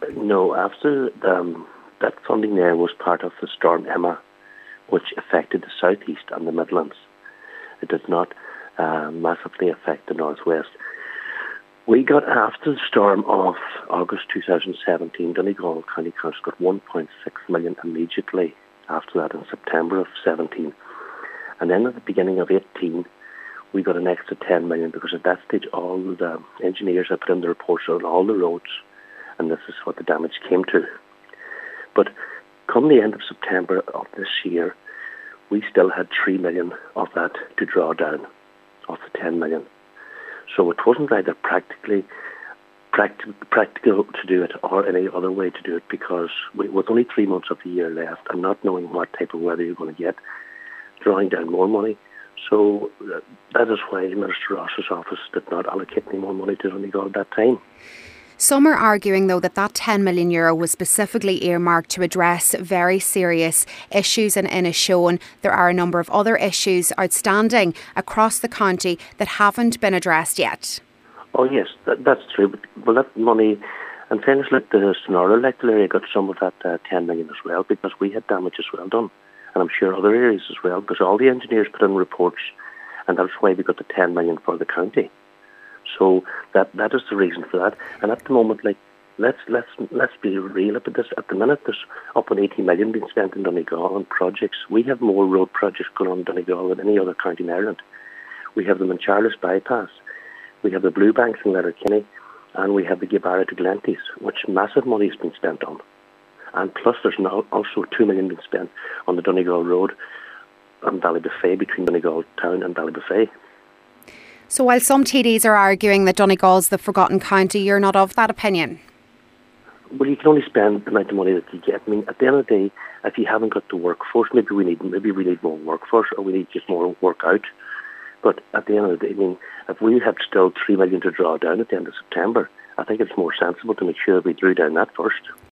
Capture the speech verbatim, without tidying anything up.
No, after um, that funding there was part of the Storm Emma, which affected the southeast and the Midlands. It did not uh, massively affect the northwest. We got, after the storm of August two thousand seventeen, Donegal County Council got one point six million immediately after that in September of seventeen. And then at the beginning of eighteen, we got an extra ten million because at that stage all the engineers had put in the reports on all the roads, and this is what the damage came to. But come the end of September of this year, we still had three million of that to draw down, of the ten million. So it wasn't either practically practi- practical to do it or any other way to do it, because we, with only three months of the year left and not knowing what type of weather you're going to get, drawing down more money. So uh, that is why Minister Ross's office did not allocate any more money to Donegal at that time. Some are arguing, though, that that ten million euro was specifically earmarked to address very serious issues in Inishowen. There are a number of other issues outstanding across the county that haven't been addressed yet. Oh, yes, that, that's true. But, well, that money, in fairness, like the Sonora electoral area got some of that uh, ten million as well, because we had damage as well done. And I'm sure other areas as well, because all the engineers put in reports, and that's why we got the ten million for the county. So that that is the reason for that. And at the moment, like let's let's let's be real about this. At the minute, there's up on eighty million being spent in Donegal on projects. We have more road projects going on in Donegal than any other county in Ireland. We have the Moncharles bypass, we have the Blue Banks in Letterkenny, and we have the Gibara to Glenties, which massive money has been spent on. And plus, there's now also two million being spent on the Donegal Road and Ballybuffet, between Donegal Town and Ballybuffet. So while some T Ds are arguing that Donegal's the forgotten county, you're not of that opinion? Well, you can only spend the amount of money that you get. I mean, at the end of the day, if you haven't got the workforce, maybe we need maybe we need more workforce, or we need just more work out. But at the end of the day, I mean, if we have still three million to draw down at the end of September, I think it's more sensible to make sure that we drew down that first.